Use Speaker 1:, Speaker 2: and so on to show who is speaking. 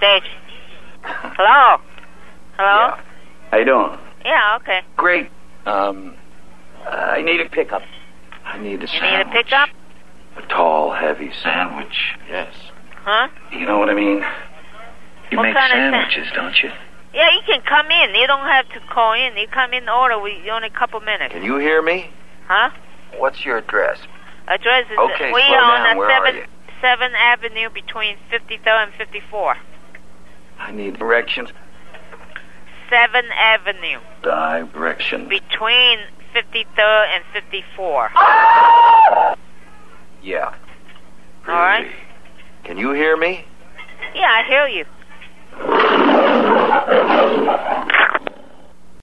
Speaker 1: stage. Hello? Hello?
Speaker 2: Yeah. How you doing?
Speaker 1: Yeah, okay.
Speaker 2: Great. I need a pickup. I need a sandwich.
Speaker 1: You need a pickup?
Speaker 2: A tall, heavy sandwich. Yes.
Speaker 1: Huh?
Speaker 2: You know what I mean? You
Speaker 1: What
Speaker 2: make
Speaker 1: kind of
Speaker 2: sandwiches, don't you?
Speaker 1: Yeah, you can come in. You don't have to call in. You come in order. Only a couple minutes.
Speaker 2: Can you hear me?
Speaker 1: Huh?
Speaker 2: What's your address?
Speaker 1: Address is
Speaker 2: Okay,
Speaker 1: we
Speaker 2: slow
Speaker 1: are
Speaker 2: down. Where
Speaker 1: on
Speaker 2: are you?
Speaker 1: 7th Avenue between 53rd and 54.
Speaker 2: I need directions.
Speaker 1: 7th Avenue
Speaker 2: Directions.
Speaker 1: between 53rd and 54.
Speaker 2: Yeah.
Speaker 1: All right.
Speaker 2: Really? Can you hear me?
Speaker 1: Yeah, I hear you.